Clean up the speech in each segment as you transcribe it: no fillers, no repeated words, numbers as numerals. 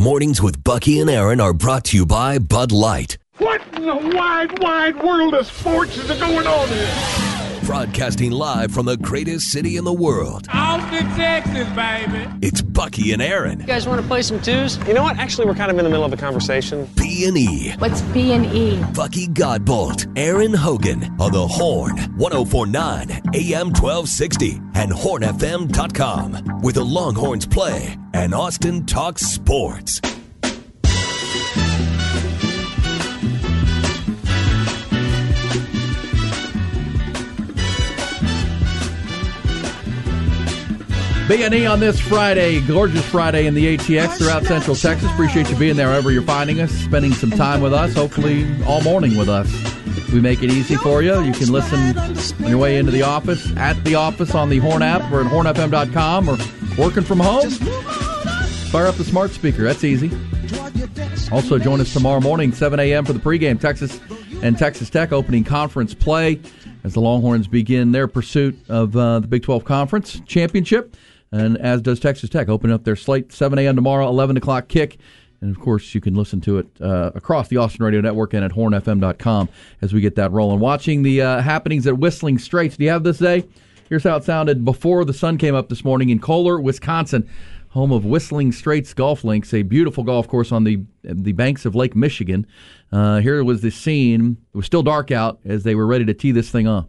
Mornings with Bucky and Aaron are brought to you by Bud Light. What in the wide, wide world of sports is going on here? Broadcasting live from the greatest city in the world. Austin, Texas, baby. It's Bucky and Aaron. You guys want to play some twos? You know what? Actually, we're kind of in the middle of a conversation. B&E. What's B&E? Bucky Godbolt, Aaron Hogan on the Horn, 104.9 AM 1260 and hornfm.com, where the Longhorns play and Austin talks sports. B&E on this Friday, gorgeous Friday in the ATX throughout Central Texas. Appreciate you being there wherever you're finding us, spending some time with us, hopefully all morning with us. We make it easy for you. You can listen on your way into the office, at the office on the Horn app, or at hornfm.com, or working from home. Fire up the smart speaker. That's easy. Also, join us tomorrow morning, 7 a.m. for the pregame. Texas and Texas Tech opening conference play as the Longhorns begin their pursuit of the Big 12 Conference Championship. And as does Texas Tech, opening up their slate, 7 a.m. tomorrow, 11 o'clock kick. And, of course, you can listen to it across the Austin Radio Network and at hornfm.com as we get that rolling. Watching the happenings at Whistling Straits. Do you have this day? Here's how it sounded before the sun came up this morning in Kohler, Wisconsin, home of Whistling Straits Golf Links, a beautiful golf course on the banks of Lake Michigan. Here was the scene. It was still dark out as they were ready to tee this thing up.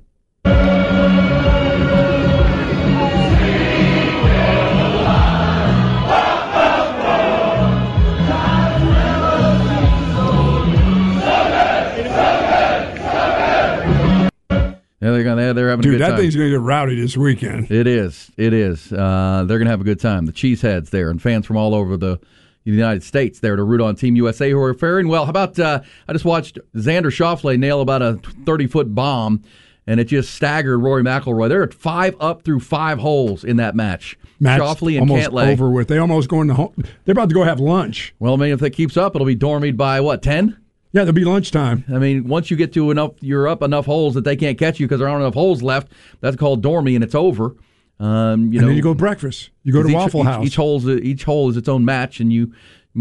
Yeah, they're having a good time. Dude, that thing's going to get rowdy this weekend. It is. They're going to have a good time. The Cheeseheads there and fans from all over the United States there to root on Team USA, who are faring well. How about, I just watched Xander Schauffele nail about a 30-foot bomb, and it just staggered Rory McIlroy. They're at 5 up through 5 holes in that match. Schauffele and almost Cantlay. Over with. They almost going to home. They're about to go have lunch. Well, I mean, if that keeps up, it'll be dormied by, 10? Yeah, there'll be lunchtime. I mean, once you get to you're up enough holes that they can't catch you because there aren't enough holes left. That's called dormy, and it's over. Then you go to breakfast. You go to Waffle House. Each hole is its own match, and you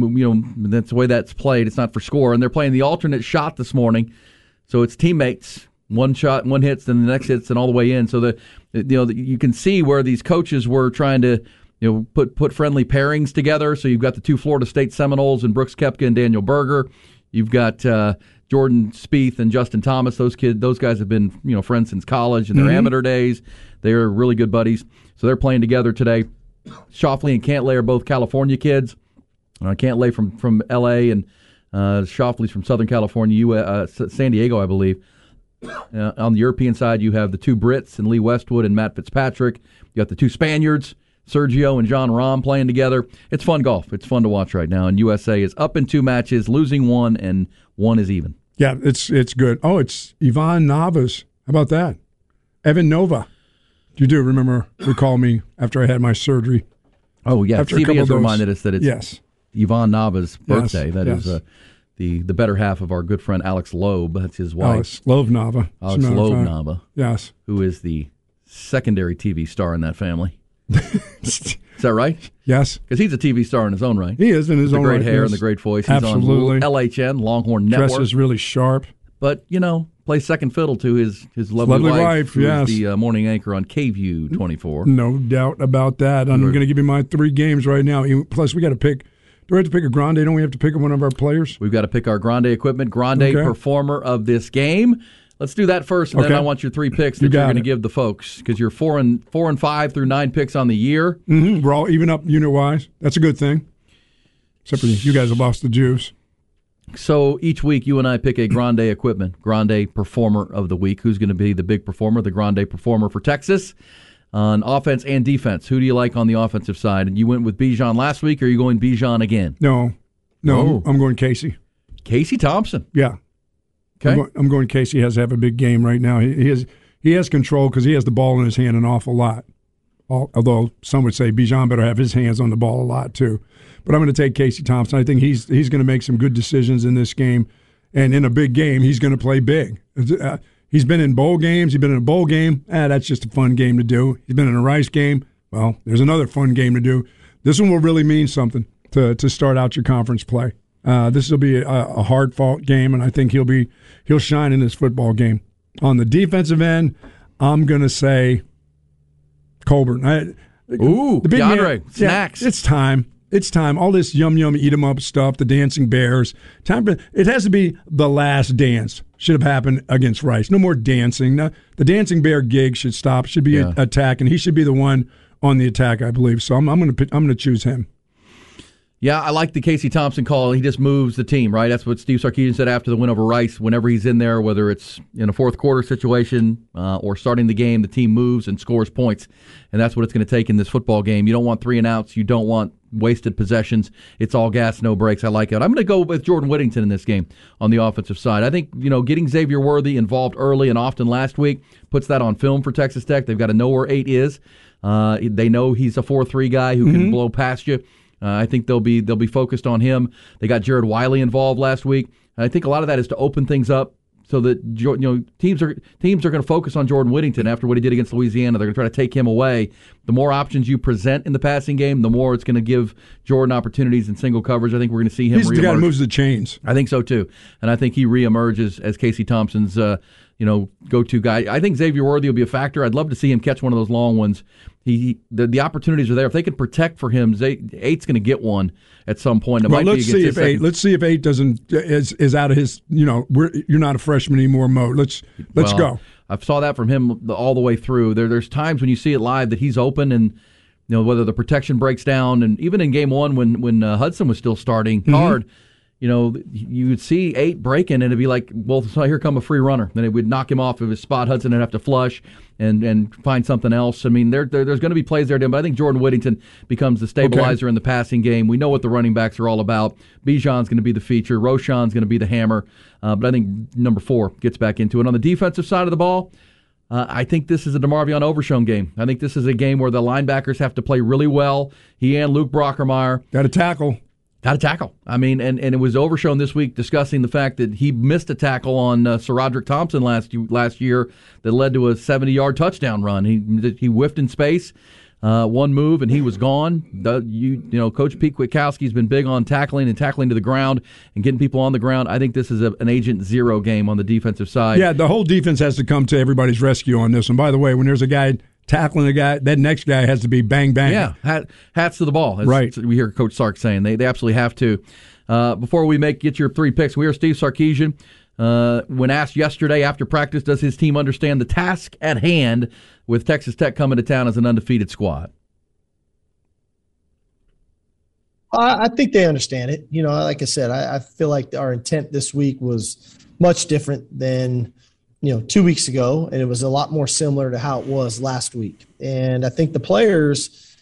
that's the way that's played. It's not for score, and they're playing the alternate shot this morning, so it's teammates. One shot, one hits, then the next hits, and all the way in. So you can see where these coaches were trying to put friendly pairings together. So you've got the 2 Florida State Seminoles and Brooks Koepka and Daniel Berger. You've got Jordan Spieth and Justin Thomas. Those guys have been friends since college in their amateur days. They're really good buddies. So they're playing together today. Schauffele and Cantlay are both California kids. Cantlay from L.A. and Schauffele's from Southern California, San Diego, I believe. On the European side, you have the 2 Brits and Lee Westwood and Matt Fitzpatrick. You got the 2 Spaniards, Sergio and John Rahm, playing together. It's fun golf. It's fun to watch right now. And USA is up in 2 matches, losing 1, and 1 is even. Yeah, it's good. Oh, it's Ivan Navas. How about that? Evan Nova. You do recall me after I had my surgery. Oh, yeah. After CB has reminded us that it's yes. Ivan Nava's birthday. Yes, that yes. is the better half of our good friend Alex Loeb. That's his wife. Alex Loeb Nava. Alex Loeb Nava. Yes. Who is the secondary TV star in that family. Is that right? Yes. Because he's a TV star in his own right. He is in his own right. The great hair yes. and the great voice. He's Absolutely. on LHN, Longhorn Network. Dresses really sharp. But, plays second fiddle to his lovely wife, who yes. is the morning anchor on KVUE 24. No doubt about that. I'm going to give you my 3 games right now. Plus, we got to pick. Do we have to pick a Grande? Don't we have to pick one of our players? We've got to pick our Grande equipment, Performer of this game. Let's do that first, and then I want your 3 picks that you're going to give the folks, because you're 4 and 5 through 9 picks on the year. Mm-hmm. We're all even up unit-wise. That's a good thing. Except for you guys have lost the juice. So each week, you and I pick a Grande equipment, Grande Performer of the week. Who's going to be the big performer, the Grande Performer for Texas? On offense and defense, who do you like on the offensive side? And you went with Bijan last week, or are you going Bijan again? No, I'm going Casey. Casey Thompson. Yeah. Okay. I'm going Casey has to have a big game right now. He has control because he has the ball in his hand an awful lot. Although some would say Bijan better have his hands on the ball a lot too. But I'm going to take Casey Thompson. I think he's going to make some good decisions in this game. And in a big game, he's going to play big. He's been in bowl games. He's been in a bowl game. That's just a fun game to do. He's been in a Rice game. Well, there's another fun game to do. This one will really mean something. to start out your conference play. This will be a hard-fought game, and I think he'll shine in this football game. On the defensive end, I'm going to say Colburn. Ooh, the big DeAndre, man, snacks. Yeah, it's time. It's time. All this yum eat 'em up stuff, the dancing bears. It has to be the last dance. Should have happened against Rice. No more dancing. No, the dancing bear gig should stop. Should be attack, and he should be the one on the attack, I believe. So I'm going to choose him. Yeah, I like the Casey Thompson call. He just moves the team, right? That's what Steve Sarkisian said after the win over Rice. Whenever he's in there, whether it's in a fourth quarter situation or starting the game, the team moves and scores points. And that's what it's going to take in this football game. You don't want 3 and outs. You don't want wasted possessions. It's all gas, no brakes. I like it. I'm going to go with Jordan Whittington in this game on the offensive side. I think, getting Xavier Worthy involved early and often last week puts that on film for Texas Tech. They've got to know where 8 is. They know he's a 4-3 guy who can blow past you. I think they'll be focused on him. They got Jared Wiley involved last week. I think a lot of that is to open things up so that teams are going to focus on Jordan Whittington after what he did against Louisiana. They're going to try to take him away. The more options you present in the passing game, the more it's going to give Jordan opportunities in single coverage. I think we're going to see him. He's the guy who moves the chains. I think so too, and I think he reemerges as Casey Thompson's go-to guy. I think Xavier Worthy will be a factor. I'd love to see him catch one of those long ones. The opportunities are there. If they can protect for him, 8's going to get one at some point. Let's see if 8 is out of his. You're not a freshman anymore mode. Let's go. I saw that from him all the way through. There's times when you see it live that he's open and. Whether the protection breaks down, and even in game 1 when Hudson was still starting hard, you would see 8 breaking, and it'd be like, well, so here come a free runner. Then it would knock him off of his spot. Hudson would have to flush and find something else. I mean, there's going to be plays there, but I think Jordan Whittington becomes the stabilizer in the passing game. We know what the running backs are all about. Bijan's going to be the feature. Roshan's going to be the hammer. But I think number 4 gets back into it. On the defensive side of the ball, I think this is a DeMarvion Overshown game. I think this is a game where the linebackers have to play really well. He and Luke Brockermeyer. Got to tackle. I mean, and it was Overshown this week discussing the fact that he missed a tackle on Sir Roderick Thompson last year that led to a 70-yard touchdown run. He whiffed in space, one move, and he was gone. Coach Pete Kwiatkowski's been big on tackling to the ground and getting people on the ground. I think this is an Agent Zero game on the defensive side. Yeah, the whole defense has to come to everybody's rescue on this. And by the way, when there's a guy tackling a guy, that next guy has to be bang, bang. Yeah, hats to the ball. Right. We hear Coach Sark saying they absolutely have to. Before we get your 3 picks, we hear Steve Sarkisian. When asked yesterday after practice, does his team understand the task at hand with Texas Tech coming to town as an undefeated squad? I think they understand it. Like I said, I feel like our intent this week was much different than 2 weeks ago, and it was a lot more similar to how it was last week. And I think the players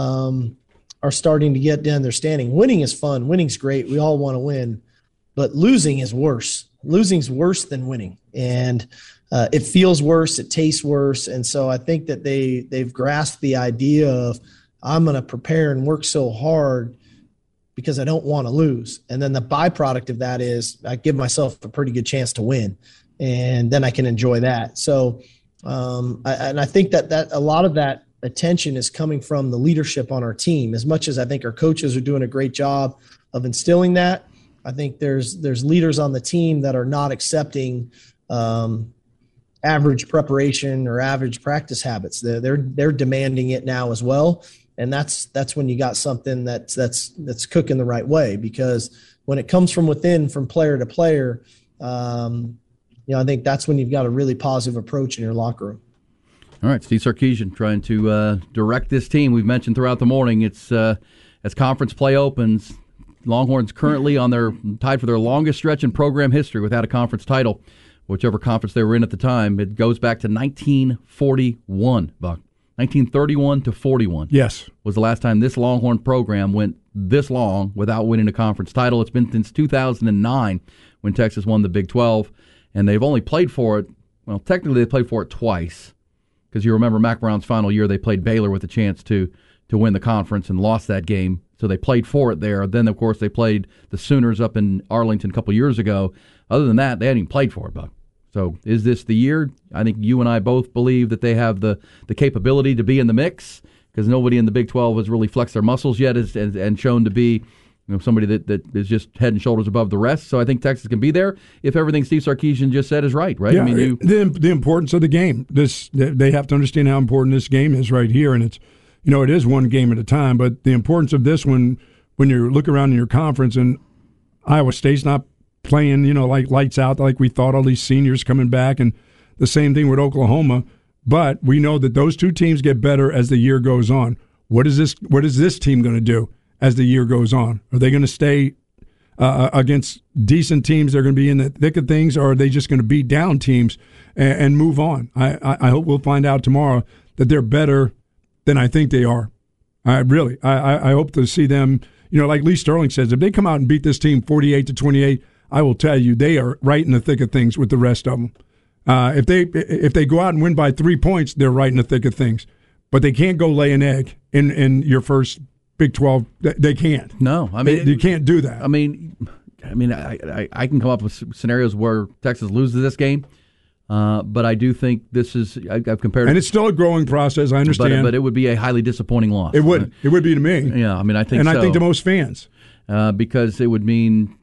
are starting to get the understanding. Winning is fun. Winning's great. We all want to win, but losing is worse. Losing's worse than winning, and it feels worse. It tastes worse. And so I think that they've grasped the idea of I'm going to prepare and work so hard because I don't want to lose. And then the byproduct of that is I give myself a pretty good chance to win. And then I can enjoy that. So, I think that a lot of that attention is coming from the leadership on our team. As much as I think our coaches are doing a great job of instilling that, I think there's leaders on the team that are not accepting average preparation or average practice habits. They're demanding it now as well, and that's when you got something that's cooking the right way. Because when it comes from within, from player to player. I think that's when you've got a really positive approach in your locker room. All right, Steve Sarkisian trying to direct this team. We've mentioned throughout the morning, it's as conference play opens, Longhorns currently tied for their longest stretch in program history without a conference title, whichever conference they were in at the time. It goes back to 1941, Buck. 1931 to 41. Yes. Was the last time this Longhorn program went this long without winning a conference title. It's been since 2009 when Texas won the Big 12. And they've only played for it, well, technically they played for it twice, because you remember Mack Brown's final year, they played Baylor with a chance to win the conference and lost that game. So they played for it there. Then, of course, they played the Sooners up in Arlington a couple years ago. Other than that, they hadn't even played for it, Buck. So is this the year? I think you and I both believe that they have the capability to be in the mix, because nobody in the Big 12 has really flexed their muscles yet and shown to be somebody that is just head and shoulders above the rest. So I think Texas can be there if everything Steve Sarkisian just said is right? Yeah, I mean, the importance of the game. They have to understand how important this game is right here, and it's it is one game at a time. But the importance of this one, when you look around in your conference and Iowa State's not playing, like lights out like we thought, all these seniors coming back, and the same thing with Oklahoma. But we know that those two teams get better as the year goes on. What is this team going to do as the year goes on? Are they going to stay against decent teams? They're going to be in the thick of things, or are they just going to beat down teams and move on? I hope we'll find out tomorrow that they're better than I think they are. I hope to see them. Like Lee Sterling says, if they come out and beat this team 48-28, I will tell you they are right in the thick of things with the rest of them. If they go out and win by 3 points, they're right in the thick of things. But they can't go lay an egg in your first Big 12. They can't. No, I mean you can't do that. I mean, I can come up with scenarios where Texas loses this game, but I do think this is I've compared, and it's still a growing process. I understand, but it would be a highly disappointing loss. It would be to me. Yeah, I mean, I think, and so. I think to most fans, because it would mean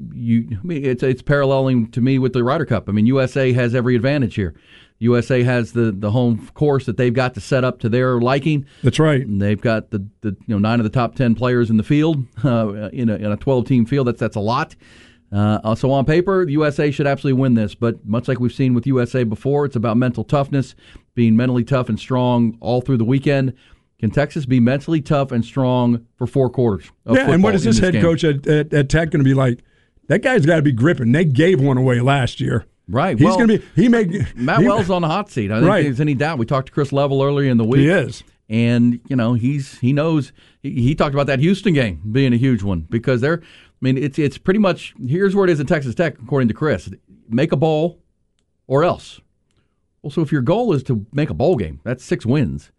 it's paralleling to me with the Ryder Cup. I mean, USA has every advantage here. USA has the home course that they've got to set up to their liking. That's right. And they've got the 9 of the top 10 players in the field in a 12-team field. That's a lot. So on paper, the USA should absolutely win this. But much like we've seen with USA before, it's about mental toughness, being mentally tough and strong all through the weekend. Can Texas be mentally tough and strong for 4 quarters of football? And what is this head game? coach at Tech going to be like? That guy's got to be gripping. They gave one away last year. Right. He's going to be. Matt Wells on the hot seat. I think there's any doubt. We talked to Chris Level earlier in the week. He is. And, he knows. He talked about that Houston game being a huge one because it's pretty much, here's where it is at Texas Tech, according to Chris. Make a bowl or else. Well, so if your goal is to make a bowl game, that's 6 wins.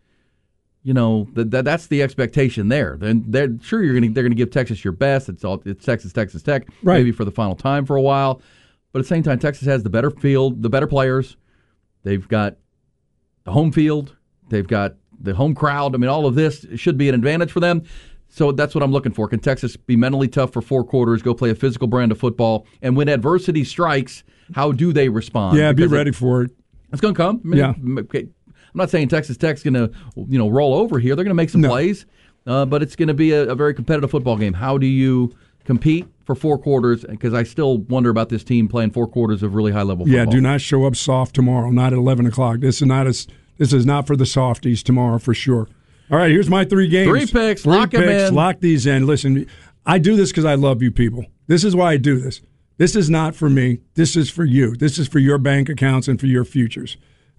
That's the expectation there. Then they're going to give Texas your best. It's Texas Tech, right. Maybe for the final time for a while. But at the same time, Texas has the better field, the better players. They've got the home field. They've got the home crowd. I mean, all of this should be an advantage for them. So that's what I'm looking for. Can Texas be mentally tough for 4 quarters, go play a physical brand of football, and when adversity strikes, how do they respond? Yeah, be ready for it. It's going to come. I'm not saying Texas Tech's going to roll over here. They're going to make some plays, but it's going to be a very competitive football game. How do you compete for 4 quarters? Because I still wonder about this team playing 4 quarters of really high-level football. Yeah, do not show up soft tomorrow, not at 11 o'clock. This is not for the softies tomorrow for sure. All right, here's my 3 games. 3 picks, lock them in. Lock these in. Listen, I do this because I love you people. This is why I do this. This is not for me. This is for you. This is for your bank accounts and for your futures.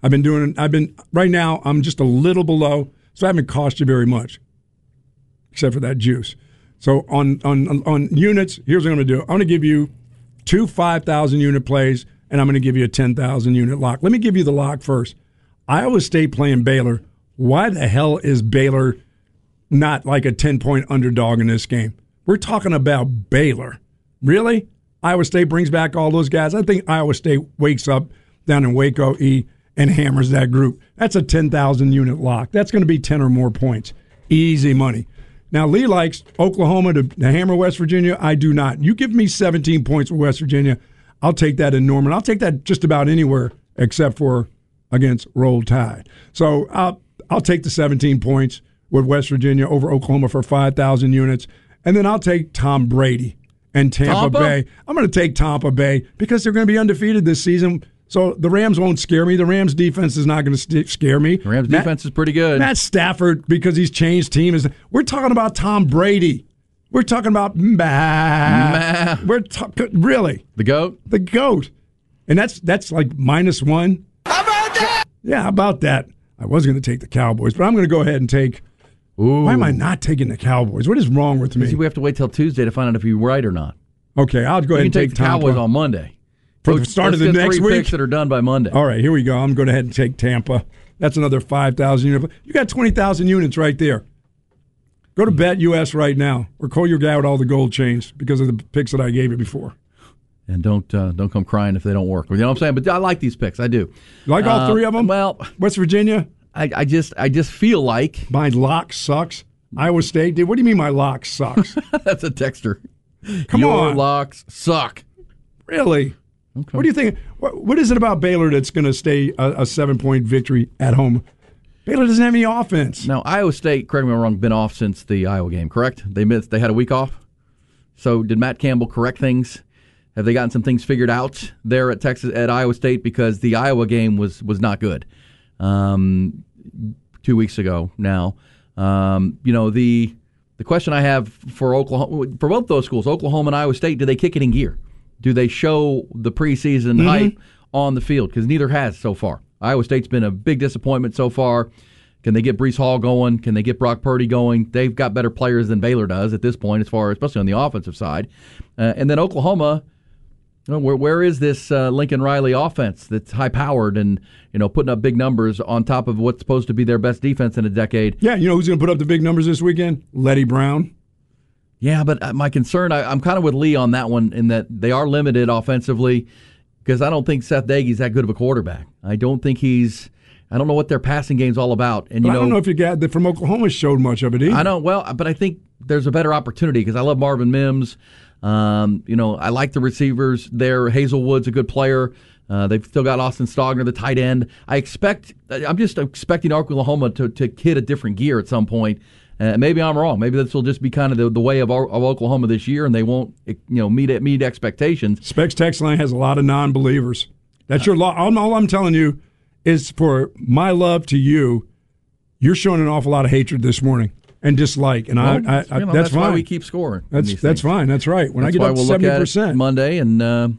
Right now, I'm just a little below, so I haven't cost you very much, except for that juice. So on units, here's what I'm going to do. I'm going to give you 2 5,000-unit plays, and I'm going to give you a 10,000-unit lock. Let me give you the lock first. Iowa State playing Baylor. Why the hell is Baylor not like a 10-point underdog in this game? We're talking about Baylor. Really? Iowa State brings back all those guys. I think Iowa State wakes up down in Waco E and hammers that group. That's a 10,000-unit lock. That's going to be 10 or more points. Easy money. Now, Lee likes Oklahoma to hammer West Virginia. I do not. You give me 17 points with West Virginia, I'll take that in Norman. I'll take that just about anywhere except for against Roll Tide. So I'll take the 17 points with West Virginia over Oklahoma for 5,000 units. And then I'll take Tom Brady and Tampa Bay. I'm going to take Tampa Bay because they're going to be undefeated this season. So the Rams won't scare me. The Rams defense is not going to scare me. The Rams defense is pretty good. Matt Stafford, because he's changed team. We're talking about Tom Brady. We're talking about really the GOAT. The GOAT, and that's like -1. How about that? Yeah, how about that? I was going to take the Cowboys, but I'm going to go ahead and take. Ooh. Why am I not taking the Cowboys? What is wrong with me? We have to wait till Tuesday to find out if you're right or not. Okay, I'll go ahead and take the Cowboys on Monday. For the start of the next week. 3 picks that are done by Monday. All right, here we go. I'm going to go ahead and take Tampa. That's another 5,000 units. You got 20,000 units right there. Go to BetUS right now, or call your guy with all the gold chains because of the picks that I gave you before. And don't come crying if they don't work. You know what I'm saying? But I like these picks. I do. You like all 3 of them? Well, West Virginia. I just feel like my lock sucks. Iowa State did. What do you mean my lock sucks? That's a texter. Come Your on. locks suck. Really? Okay. What do you think? What is it about Baylor that's going to stay a 7-point victory at home? Baylor doesn't have any offense. Now, Iowa State, correct me if I'm wrong, been off since the Iowa game, correct? They had a week off. So did Matt Campbell correct things? Have they gotten some things figured out there at Iowa State? Because the Iowa game was not good 2 weeks ago now. The question I have for Oklahoma, for both those schools, Oklahoma and Iowa State, do they kick it in gear? Do they show the preseason hype on the field? Because neither has so far. Iowa State's been a big disappointment so far. Can they get Breece Hall going? Can they get Brock Purdy going? They've got better players than Baylor does at this point, especially on the offensive side. And then Oklahoma, where is this Lincoln Riley offense that's high-powered and putting up big numbers on top of what's supposed to be their best defense in a decade? Yeah, you know who's going to put up the big numbers this weekend? Letty Brown. Yeah, but my concern, I'm kind of with Lee on that one in that they are limited offensively because I don't think Seth Dagy's that good of a quarterback. I don't know what their passing game's all about. And I don't know if you got that from Oklahoma showed much of it either. I know, but I think there's a better opportunity because I love Marvin Mims. I like the receivers there. Hazelwood's a good player. They've still got Austin Stogner, the tight end. I'm just expecting Oklahoma to hit a different gear at some point. Maybe I'm wrong. Maybe this will just be kind of the way of Oklahoma this year, and they won't meet expectations. Specs text line has a lot of non-believers. That's your law. All I'm telling you is for my love to you, you're showing an awful lot of hatred this morning and dislike, and that's fine. That's why we keep scoring. That's fine. That's right. When that's I get up to 70% Monday, and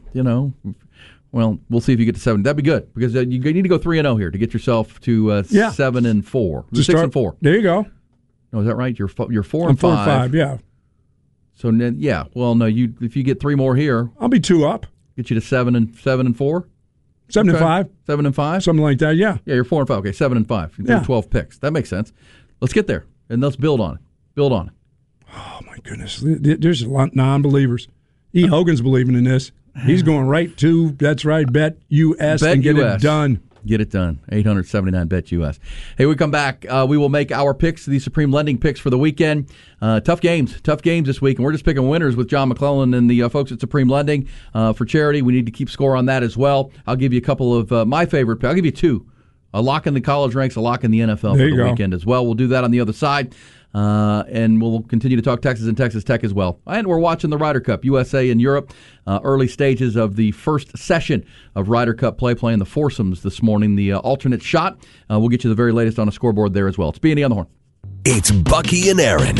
we'll see if you get to 70. That'd be good because you need to go 3-0 here to get yourself to 7-4, 6-4. There you go. No, is that right? You're 4 and 5. I'm 4 and 5. Yeah. So yeah. Well, no. If you get 3 more here, I'll be 2 up. Get you to 7 and 4. 7 and 5. 7 and 5. Something like that. Yeah. Yeah, you're 4 and 5. Okay, 7 and 5. You 12 picks. That makes sense. Let's get there and let's build on it. Oh my goodness, there's a lot of non-believers. E. Hogan's believing in this. He's going right to Bet US and get it done. Get it done. 879 Bet US. Hey, we come back. We will make our picks, the Supreme Lending picks for the weekend. Tough games this week, and we're just picking winners with John McClellan and the folks at Supreme Lending for charity. We need to keep score on that as well. I'll give you a couple of my favorite picks. I'll give you 2. A lock in the college ranks, a lock in the NFL for the weekend as well. We'll do that on the other side. And we'll continue to talk Texas and Texas Tech as well. And we're watching the Ryder Cup, USA and Europe, early stages of the first session of Ryder Cup play, playing the foursomes this morning, the alternate shot. We'll get you the very latest on a scoreboard there as well. It's B&E on the Horn. It's Bucky and Aaron.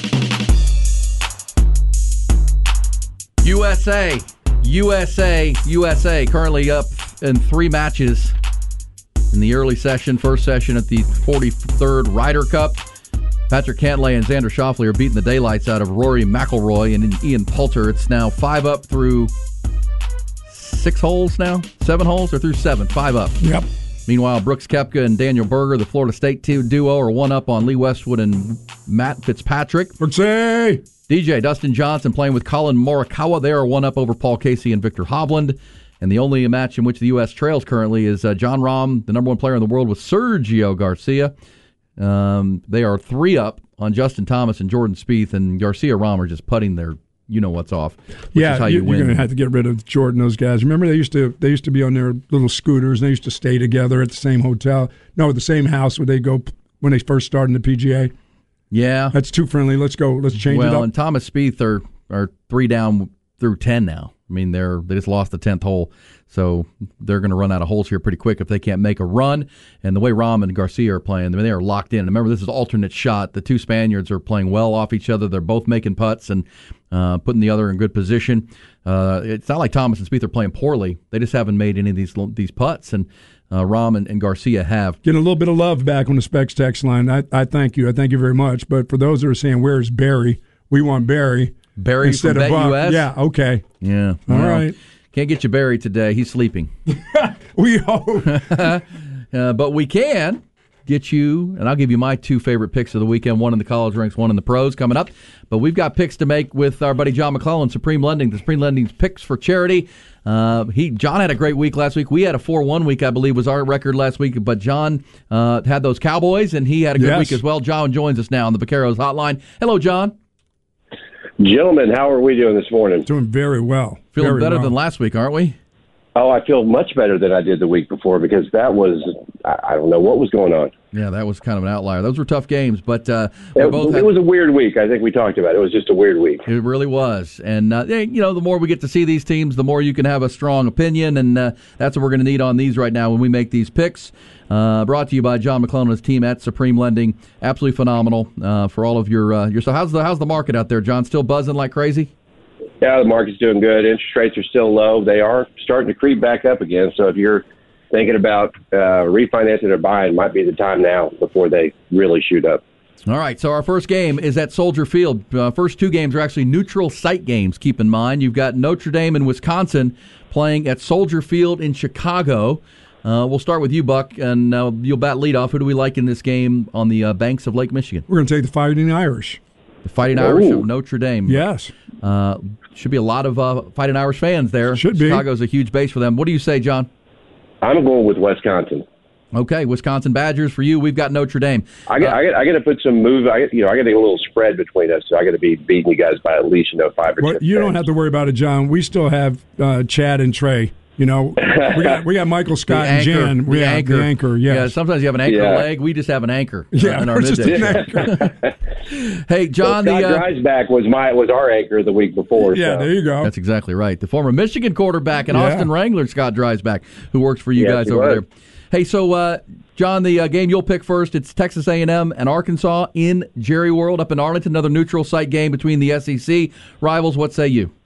USA, currently up in 3 matches in the early session, first session at the 43rd Ryder Cup. Patrick Cantlay and Xander Schauffele are beating the daylights out of Rory McIlroy and Ian Poulter. It's now 5 up through 6 holes now? 7 holes? They're through 7. 5 up. Yep. Meanwhile, Brooks Koepka and Daniel Berger, the Florida State duo, are 1 up on Lee Westwood and Matt Fitzpatrick. Brooksy! DJ Dustin Johnson playing with Colin Morikawa. They are 1 up over Paul Casey and Victor Hovland. And the only match in which the U.S. trails currently is John Rahm, the number 1 player in the world, with Sergio Garcia. They are 3 up on Justin Thomas and Jordan Spieth, and Garcia Rahm are just putting their what's off. Which is how you win. You're going to have to get rid of Jordan. Those guys. Remember, they used to be on their little scooters. And they used to stay together at the same hotel. No, the same house where they go when they first started in the PGA. Yeah, that's too friendly. Let's go. Let's change it up. Well, and Thomas Spieth are 3 down through 10 now. I mean, they just lost the 10th hole, so they're going to run out of holes here pretty quick if they can't make a run. And the way Rahm and Garcia are playing, I mean, they are locked in. Remember, this is alternate shot. The 2 Spaniards are playing well off each other. They're both making putts and putting the other in good position. It's not like Thomas and Spieth are playing poorly. They just haven't made any of these putts, and Rahm and Garcia have. Getting a little bit of love back on the Specs text line. I thank you. I thank you very much. But for those that are saying, where's Barry? We want Barry. Barry instead from of BetUS? Yeah, okay. Yeah. All right. Can't get you Barry today. He's sleeping. We hope. But we can get you, and I'll give you my two favorite picks of the weekend, one in the college ranks, one in the pros coming up. But we've got picks to make with our buddy John McClellan, Supreme Lending, the Supreme Lending's Picks for Charity. John had a great week last week. We had a 4-1 week, I believe, was our record last week. But John had those Cowboys, and he had a good week as well. John joins us now on the Vaqueros Hotline. Hello, John. Gentlemen, how are we doing this morning? Doing very well. Feeling better than last week, aren't we? Oh, I feel much better than I did the week before because that was, I don't know what was going on. Yeah, that was kind of an outlier. Those were tough games, but it was a weird week. I think we talked about it. It was just a weird week. It really was. And, the more we get to see these teams, the more you can have a strong opinion, and that's what we're going to need on these right now when we make these picks. Brought to you by John McClellan and his team at Supreme Lending. Absolutely phenomenal for all of your so how's the market out there, John? Still buzzing like crazy? Yeah, the market's doing good. Interest rates are still low. They are starting to creep back up again. So if you're thinking about refinancing or buying, might be the time now before they really shoot up. All right, so our first game is at Soldier Field. First two games are actually neutral site games, keep in mind. You've got Notre Dame and Wisconsin playing at Soldier Field in Chicago. We'll start with you, Buck, and you'll bat leadoff. Who do we like in this game on the banks of Lake Michigan? We're going to take the Fighting Irish. The Fighting Irish of Notre Dame. Yes. Should be a lot of Fighting Irish fans there. Should be. Chicago's a huge base for them. What do you say, John? I'm going with Wisconsin. Okay, Wisconsin Badgers for you. We've got Notre Dame. I got to put some move. I got to get a little spread between us. So I got to be beating you guys by at least 5 or 6. You don't have to worry about it, John. We still have Chad and Trey. We got Michael Scott and Jan. The anchor. Yes. Yeah, sometimes you have an anchor leg. We just have an anchor. In our midday. An anchor. Hey, John. Scott Dreisbach was our anchor the week before. Yeah, so. There you go. That's exactly right. The former Michigan quarterback and Austin Wrangler, Scott Dreisbach, who works for you guys over there. Hey, so John, the game you'll pick first, it's Texas A&M and Arkansas in Jerry World up in Arlington. Another neutral site game between the SEC rivals. What say you?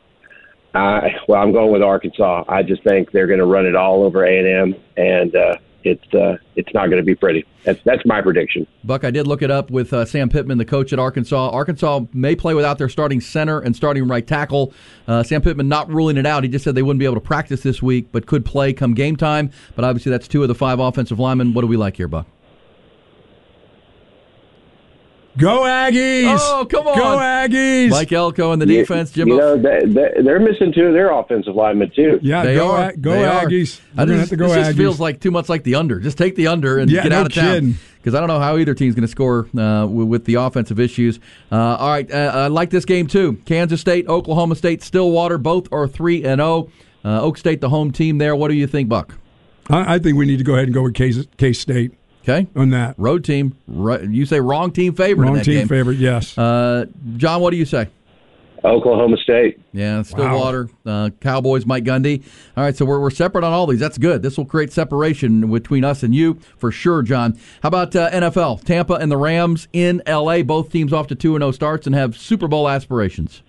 I'm going with Arkansas. I just think they're going to run it all over A&M, and it's not going to be pretty. That's my prediction. Buck, I did look it up with Sam Pittman, the coach at Arkansas. Arkansas may play without their starting center and starting right tackle. Sam Pittman not ruling it out. He just said they wouldn't be able to practice this week, but could play come game time. But obviously that's 2 of the 5 offensive linemen. What do we like here, Buck? Go Aggies! Oh, come on. Go Aggies! Mike Elko and the defense, Jimbo. They're missing 2 of their offensive linemen, too. Yeah, they are. Go Aggies. We're going to have to go Aggies. This just feels like too much like the under. Just take the under and get out of town. Because I don't know how either team's going to score with the offensive issues. All right, I like this game, too. Kansas State, Oklahoma State, Stillwater, both are 3-0. Oak State, the home team there. What do you think, Buck? I think we need to go ahead and go with K-State. Okay. On that. Road team. You say wrong team favorite in that game. Wrong team favorite, yes. John, what do you say? Oklahoma State. Yeah, Stillwater. Cowboys, Mike Gundy. All right, so we're separate on all these. That's good. This will create separation between us and you for sure, John. How about NFL? Tampa and the Rams in L.A., both teams off to 2-0 starts and have Super Bowl aspirations.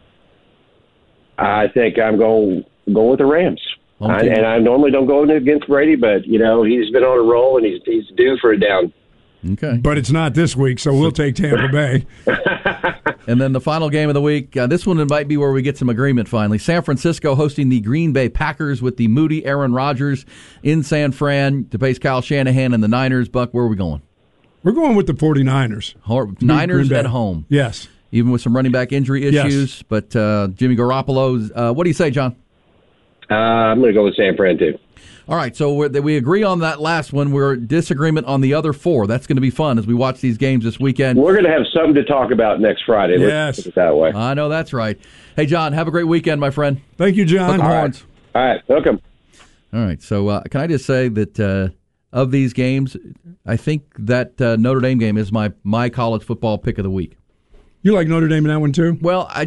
I think I'm going with the Rams. And I normally don't go against Brady, but, he's been on a roll, and he's due for a down. Okay. But it's not this week, so we'll take Tampa Bay. And then the final game of the week, this one might be where we get some agreement finally. San Francisco hosting the Green Bay Packers with the moody Aaron Rodgers in San Fran to face Kyle Shanahan and the Niners. Buck, where are we going? We're going with the 49ers. Niners at home. Yes. Even with some running back injury issues. Yes. But Jimmy Garoppolo, what do you say, John? I'm going to go with San Fran, too. All right, so we agree on that last one. We're in disagreement on the other 4. That's going to be fun as we watch these games this weekend. We're going to have something to talk about next Friday. Yes. Let's put it that way. I know that's right. Hey, John, have a great weekend, my friend. Thank you, John. All right, welcome. All right, so can I just say that of these games, I think that Notre Dame game is my college football pick of the week. You like Notre Dame in that one, too? Well, I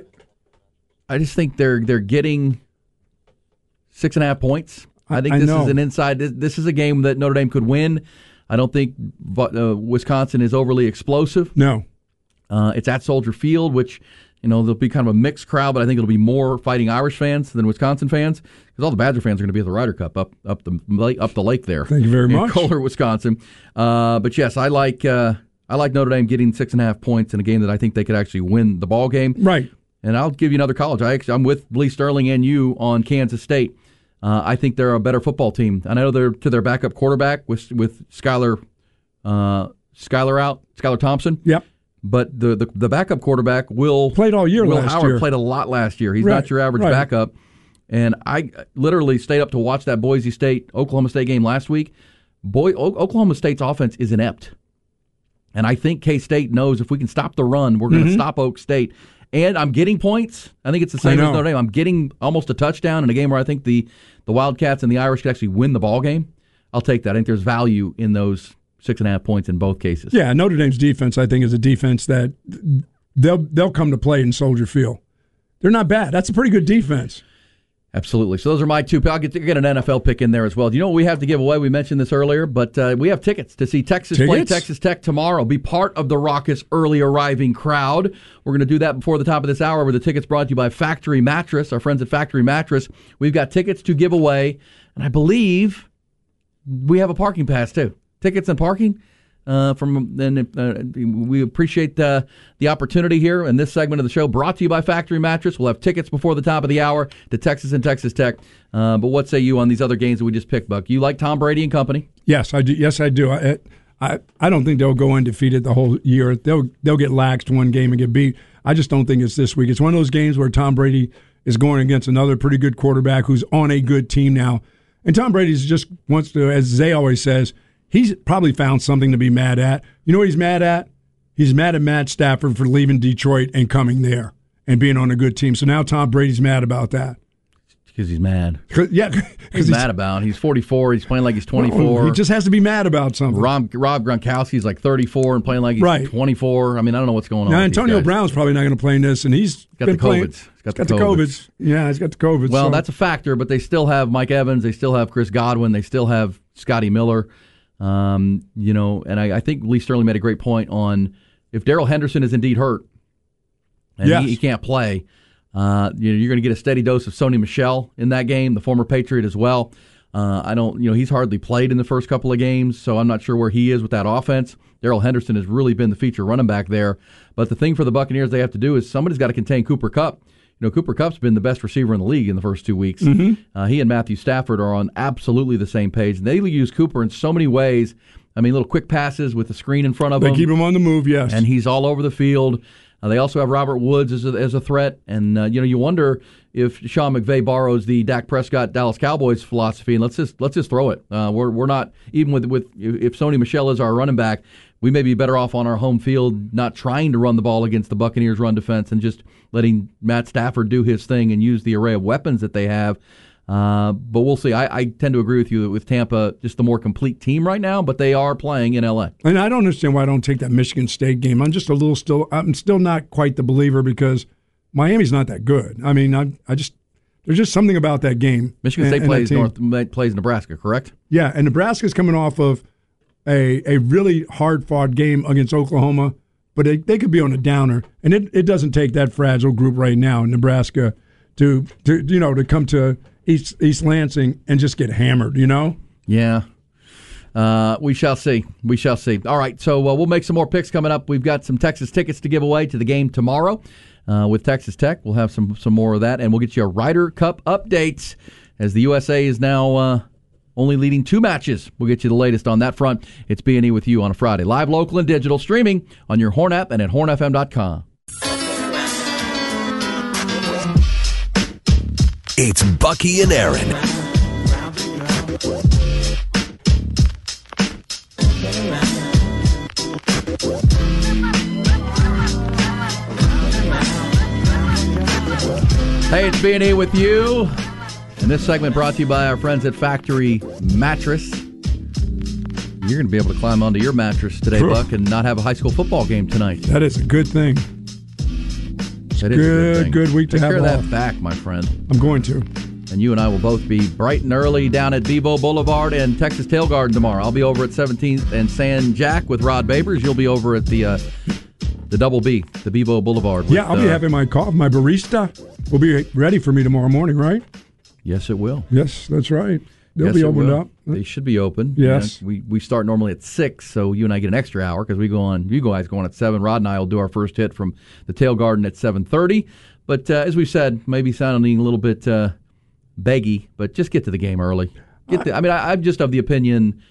just think they're getting 6.5 points. I think this is an inside. This is a game that Notre Dame could win. I don't think Wisconsin is overly explosive. No. It's at Soldier Field, which there'll be kind of a mixed crowd, but I think it'll be more Fighting Irish fans than Wisconsin fans because all the Badger fans are going to be at the Ryder Cup up the lake there. Thank you very much. In Kohler, Wisconsin. But yes, I like Notre Dame getting 6.5 points in a game that I think they could actually win the ball game. Right. And I'll give you another college. I'm with Lee Sterling and you on Kansas State. I think they're a better football team. And I know they're to their backup quarterback with Skylar Skylar Thompson. Yep. But the backup quarterback played all year Will last Howard year. Played a lot last year. He's not your average backup. And I literally stayed up to watch that Boise State-Oklahoma State game last week. Oklahoma State's offense is inept. And I think K-State knows if we can stop the run, we're going to stop Oak State. And I'm getting points. I think it's the same as Notre Dame. I'm getting almost a touchdown in a game where I think the Wildcats and the Irish could actually win the ball game. I'll take that. I think there's value in those 6.5 points in both cases. Yeah, Notre Dame's defense, I think, is a defense that they'll come to play in Soldier Field. They're not bad. That's a pretty good defense. Absolutely. So those are my two. I'll get an NFL pick in there as well. Do you know what we have to give away? We mentioned this earlier, but we have tickets to see Texas play Texas Tech tomorrow. Be part of the raucous early arriving crowd. We're going to do that before the top of this hour, where the tickets brought to you by Factory Mattress, our friends at Factory Mattress. We've got tickets to give away, and I believe we have a parking pass too. Tickets and parking. We appreciate the opportunity here in this segment of the show, brought to you by Factory Mattress. We'll have tickets before the top of the hour to Texas and Texas Tech. But what say you on these other games that we just picked, Buck? You like Tom Brady and company? Yes, I do. Yes, I do. I don't think they'll go undefeated the whole year. They'll get laxed one game and get beat. I just don't think it's this week. It's one of those games where Tom Brady is going against another pretty good quarterback who's on a good team now. And Tom Brady just wants to, as Zay always says, he's probably found something to be mad at. You know what he's mad at? He's mad at Matt Stafford for leaving Detroit and coming there and being on a good team. So now Tom Brady's mad about that. Because he's mad. Yeah. He's mad about it. He's 44. He's playing like he's 24. He just has to be mad about something. Rob Gronkowski's like 34 and playing like he's 24. I mean, I don't know what's going on. Now, Antonio Brown's probably not going to play in this, and he's got the COVID. He's got the COVID. Yeah, he's got the COVID. Well, that's a factor, but they still have Mike Evans. They still have Chris Godwin. They still have Scotty Miller. And I think Lee Sterling made a great point on if Darrell Henderson is indeed hurt and he can't play, you're going to get a steady dose of Sony Michel in that game, the former Patriot as well. He's hardly played in the first couple of games, so I'm not sure where he is with that offense. Darrell Henderson has really been the feature running back there. But the thing for the Buccaneers they have to do is somebody's got to contain Cooper Kupp. Cooper Kupp's been the best receiver in the league in the first 2 weeks. Mm-hmm. He and Matthew Stafford are on absolutely the same page. They use Cooper in so many ways. I mean, little quick passes with the screen in front of him. They keep him on the move, yes. And he's all over the field. They also have Robert Woods as a threat. And, you wonder if Sean McVay borrows the Dak Prescott Dallas Cowboys philosophy, and let's just throw it. We're not, even with if Sony Michel is our running back, we may be better off on our home field not trying to run the ball against the Buccaneers' run defense and just letting Matt Stafford do his thing and use the array of weapons that they have. But we'll see. I tend to agree with you that with Tampa, just the more complete team right now, but they are playing in L.A. And I don't understand why I don't take that Michigan State game. I'm still not quite the believer because Miami's not that good. I mean, there's just something about that game. Michigan State plays Nebraska, correct? Yeah, and Nebraska's coming off of a really hard-fought game against Oklahoma, but they could be on a downer, and it doesn't take that fragile group right now in Nebraska to come to East Lansing and just get hammered, Yeah. We shall see. All right, so we'll make some more picks coming up. We've got some Texas tickets to give away to the game tomorrow with Texas Tech. We'll have some more of that, and we'll get you a Ryder Cup update as the USA is now only leading 2 matches. We'll get you the latest on that front. It's B&E with you on a Friday. Live, local, and digital, streaming on your Horn app and at hornfm.com. It's Bucky and Aaron. Hey, it's B&E with you. And this segment brought to you by our friends at Factory Mattress. You're going to be able to climb onto your mattress today, Buck, and not have a high school football game tonight. That is a good thing. That is good week to have off. Take care of that off. back, my friend. I'm going to. And you and I will both be bright and early down at Bebo Boulevard and Texas Tail Garden tomorrow. I'll be over at 17th and San Jack with Rod Babers. You'll be over at the Double B, the Bebo Boulevard. Yeah, I'll be having my coffee. My barista will be ready for me tomorrow morning, right? Yes, it will. Yes, that's right. They'll be opened up. They should be open. Yes. We start normally at 6, so you and I get an extra hour because we go on. You guys go on at 7. Rod and I will do our first hit from the Tail Garden at 7:30. But as we said, maybe sounding a little bit beggy, but just get to the game early. I'm just of the opinion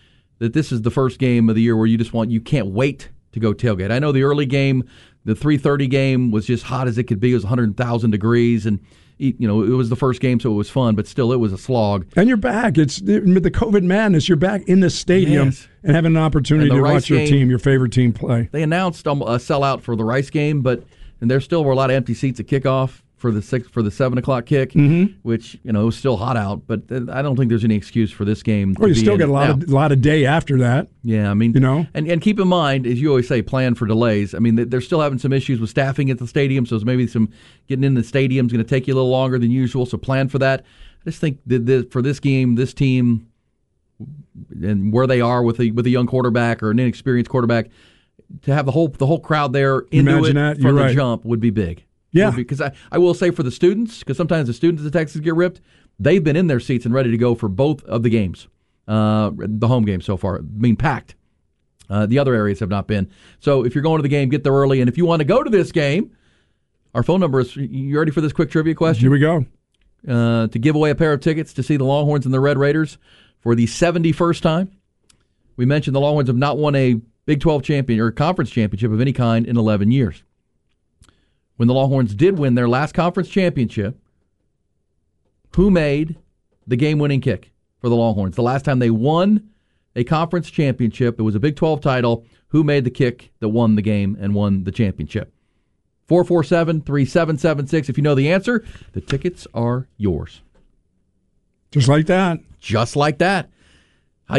that this is the first game of the year where you can't wait to go tailgate. I know the early game, the 3:30 game, was just hot as it could be. It was 100,000 degrees, and it was the first game, so it was fun, but still, it was a slog. And you're back. It's the COVID madness. You're back in the stadium and having an opportunity to watch your favorite team, play. They announced a sellout for the Rice game, and there still were a lot of empty seats at kickoff for the 7 o'clock kick, which it was still hot out. But I don't think there's any excuse for this game. Well, you still get a lot of day after that. Yeah, I mean, and keep in mind, as you always say, plan for delays. I mean, they're still having some issues with staffing at the stadium, so maybe some getting in the stadium is going to take you a little longer than usual. So plan for that. I just think that for this game, this team, and where they are with a young quarterback or an inexperienced quarterback, to have the whole crowd there into it from the jump would be big. Yeah. Because I will say for the students, because sometimes the students at Texas get ripped, they've been in their seats and ready to go for both of the games, the home games so far, being packed. The other areas have not been. So if you're going to the game, get there early. And if you want to go to this game, our phone number is, you ready for this quick trivia question? Here we go. To give away a pair of tickets to see the Longhorns and the Red Raiders for the 71st time. We mentioned the Longhorns have not won a Big 12 champion or conference championship of any kind in 11 years. When the Longhorns did win their last conference championship, who made the game-winning kick for the Longhorns? The last time they won a conference championship, it was a Big 12 title. Who made the kick that won the game and won the championship? 447-3776. If you know the answer, the tickets are yours. Just like that. Just like that. What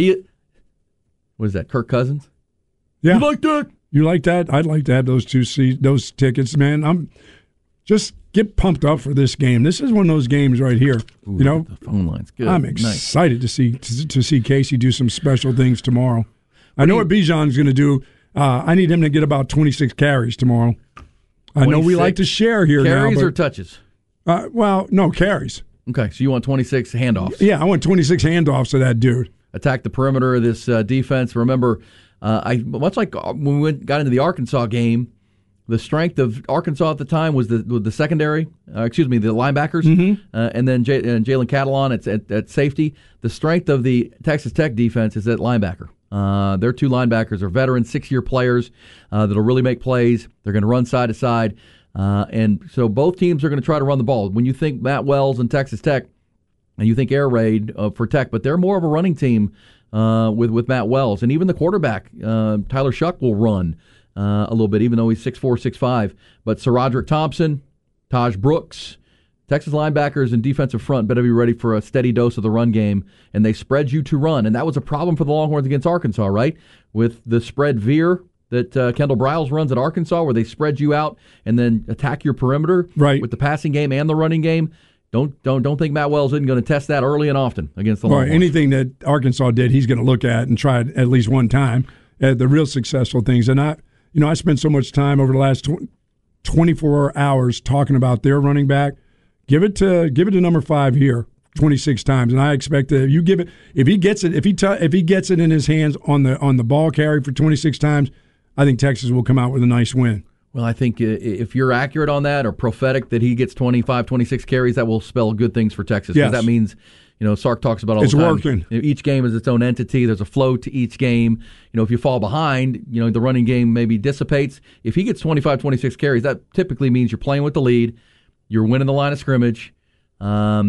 is that, Kirk Cousins? Yeah. You like that? You like that? I'd like to have those those tickets, man. I'm just get pumped up for this game. This is one of those games right here. Ooh, the phone line's good. I'm excited to see Casey do some special things tomorrow. I know what Bijan's going to do. I need him to get about 26 carries tomorrow. 26. I know we like to share here now. Carries or touches? Well, no, carries. Okay, so you want 26 handoffs. Yeah, I want 26 handoffs to that dude. Attack the perimeter of this defense. Remember, much like when we got into the Arkansas game, the strength of Arkansas at the time was the secondary, the linebackers, and then Jalen Catalon at safety. The strength of the Texas Tech defense is at linebacker. Their two linebackers are veteran 6-year players that'll really make plays. They're going to run side to side. And so both teams are going to try to run the ball. When you think Matt Wells and Texas Tech, and you think air raid for Tech, but they're more of a running team with Matt Wells. And even the quarterback, Tyler Shuck, will run a little bit, even though he's 6'4", 6'5". But SaRodorick Thompson, Taj Brooks, Texas linebackers and defensive front better be ready for a steady dose of the run game, and they spread you to run. And that was a problem for the Longhorns against Arkansas, right? With the spread veer that Kendall Briles runs at Arkansas, where they spread you out and then attack your perimeter with the passing game and the running game. Don't think Matt Wells isn't going to test that early and often against the Longhorns. Anything that Arkansas did, he's going to look at and try it at least one time. The real successful things. And I spent so much time over the last 24 hours talking about their running back. Give it to number 5 here 26 times, and I expect that if he gets it in his hands on the ball carry for 26 times, I think Texas will come out with a nice win. Well, I think if you're accurate on that or prophetic that he gets 25, 26 carries, that will spell good things for Texas. Because that means, Sark talks about all the time. It's working. Each game is its own entity. There's a flow to each game. If you fall behind, the running game maybe dissipates. If he gets 25, 26 carries, that typically means you're playing with the lead. You're winning the line of scrimmage. But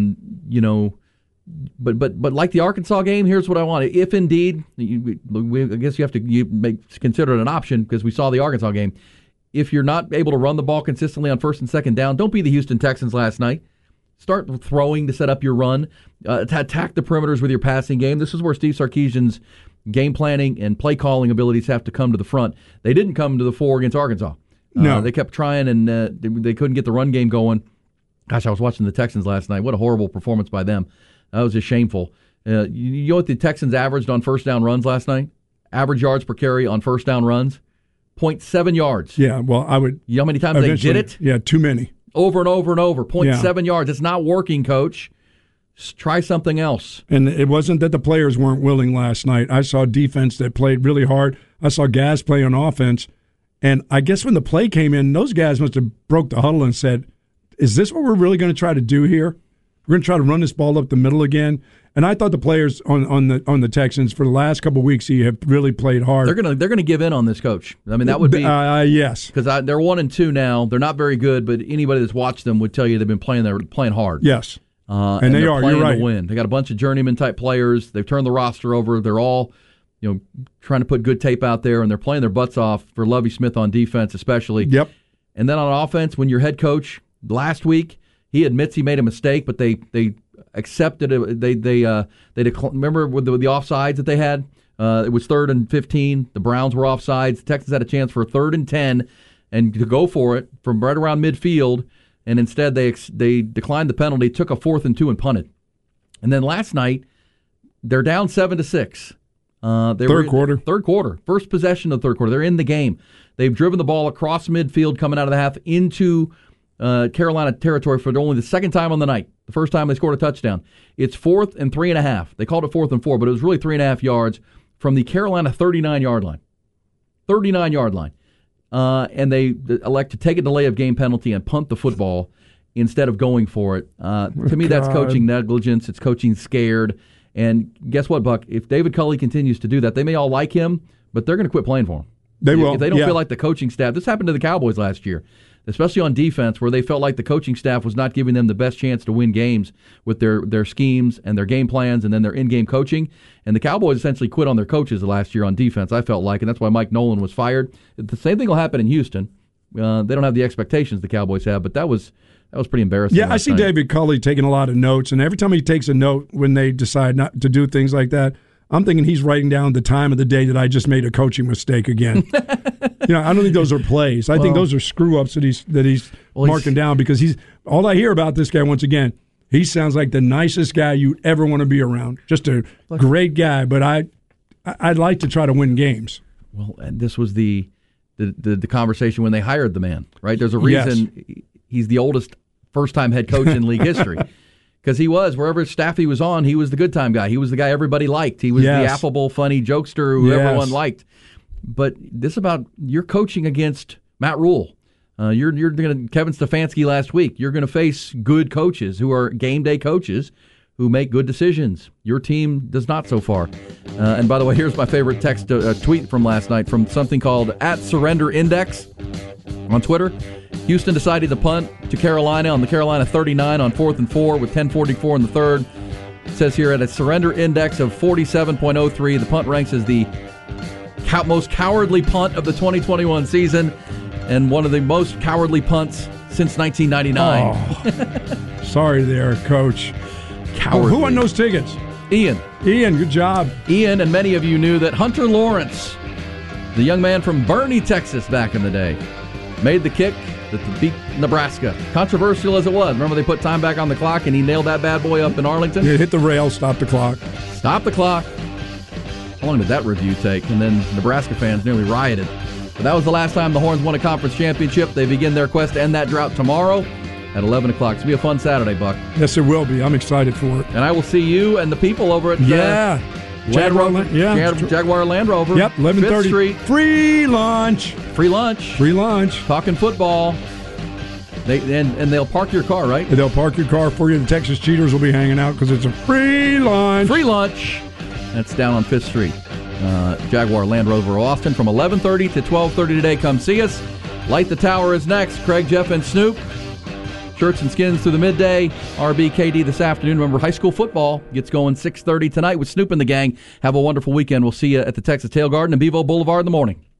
like the Arkansas game, here's what I want. If indeed, I guess you have to consider it an option because we saw the Arkansas game. If you're not able to run the ball consistently on first and second down, don't be the Houston Texans last night. Start throwing to set up your run. Attack the perimeters with your passing game. This is where Steve Sarkisian's game planning and play calling abilities have to come to the front. They didn't come to the fore against Arkansas. No. They kept trying, and they couldn't get the run game going. Gosh, I was watching the Texans last night. What a horrible performance by them. That was just shameful. You know what the Texans averaged on first down runs last night? Average yards per carry on first down runs? 0.7 yards. Yeah, well, I would. You know how many times they did it? Yeah, too many. Over and over and over. 0.7 yards. It's not working, Coach. Just try something else. And it wasn't that the players weren't willing last night. I saw defense that played really hard. I saw guys play on offense. And I guess when the play came in, those guys must have broke the huddle and said, is this what we're really going to try to do here? We're going to try to run this ball up the middle again. And I thought the players on the Texans for the last couple of weeks have really played hard. They're gonna give in on this coach. I mean, that would be yes, because they're 1-2 now. They're not very good, but anybody that's watched them would tell you they've been playing hard. Yes, and they are. Playing You're right. to win. They got a bunch of journeyman type players. They've turned the roster over. They're all trying to put good tape out there, and they're playing their butts off for Lovie Smith on defense, especially. Yep. And then on offense, when your head coach last week he admits he made a mistake, but they accepted it. They remember with the offsides that they had. It was 3rd and 15. The Browns were offsides. The Texans had a chance for 3rd and 10, and to go for it from right around midfield, and instead they declined the penalty, took a 4th and 2 and punted. And then last night they're down 7-6. Third quarter, first possession of the third quarter. They're in the game. They've driven the ball across midfield, coming out of the half into Carolina territory for only the second time on the night. The first time they scored a touchdown. It's 4th and 3.5. They called it 4th and 4, but it was really 3.5 yards from the Carolina 39-yard line. 39-yard line. And they elect to take a delay of game penalty and punt the football instead of going for it. To me, that's coaching negligence. It's coaching scared. And guess what, Buck? If David Culley continues to do that, they may all like him, but they're going to quit playing for him. They will. If they don't feel like the coaching staff. This happened to the Cowboys last year, especially on defense, where they felt like the coaching staff was not giving them the best chance to win games with their schemes and their game plans and then their in-game coaching. And the Cowboys essentially quit on their coaches last year on defense, I felt like, and that's why Mike Nolan was fired. The same thing will happen in Houston. They don't have the expectations the Cowboys have, but that was pretty embarrassing. Yeah, I see David Culley taking a lot of notes, and every time he takes a note when they decide not to do things like that, I'm thinking he's writing down the time of the day that I just made a coaching mistake again. I don't think those are plays. I think those are screw-ups that he's marking down, because all I hear about this guy, once again, he sounds like the nicest guy you'd ever want to be around. Just a great guy, but I'd like to try to win games. Well, and this was the conversation when they hired the man, right? There's a reason he's the oldest first-time head coach in league history. Because he was, wherever staff he was on, he was the good-time guy. He was the guy everybody liked. He was the affable, funny jokester who everyone liked. But this about you're coaching against Matt Rule. You're going to Kevin Stefanski last week. You're going to face good coaches who are game day coaches who make good decisions. Your team does not so far. And by the way, here's my favorite tweet from last night from something called @SurrenderIndex on Twitter. Houston decided to punt to Carolina on the Carolina 39 on 4th and 4 with 10:44 in the third. It says here at a surrender index of 47.03, the punt ranks as the most cowardly punt of the 2021 season and one of the most cowardly punts since 1999. Oh, sorry there, Coach. Cowardly. Who won those tickets? Ian, good job. Ian, and many of you knew that Hunter Lawrence, the young man from Bernie, Texas back in the day, made the kick that beat Nebraska. Controversial as it was. Remember they put time back on the clock and he nailed that bad boy up in Arlington? Yeah, hit the rail, stop the clock. Stop the clock. How long did that review take? And then Nebraska fans nearly rioted. But that was the last time the Horns won a conference championship. They begin their quest to end that drought tomorrow at 11 o'clock. It's going to be a fun Saturday, Buck. Yes, it will be. I'm excited for it. And I will see you and the people over at Jaguar Land Rover. Yep, 11:30. 5th Street. Free lunch. Free lunch. Talking football. They'll park your car, right? They'll park your car for you. The Texas Cheaters will be hanging out because it's a free lunch. Free lunch. That's down on 5th Street. Jaguar Land Rover Austin from 11:30 to 12:30 today. Come see us. Light the Tower is next. Craig, Jeff, and Snoop. Shirts and Skins through the midday. RBKD this afternoon. Remember, high school football gets going 6:30 tonight with Snoop and the gang. Have a wonderful weekend. We'll see you at the Texas Tail Garden and Bevo Boulevard in the morning.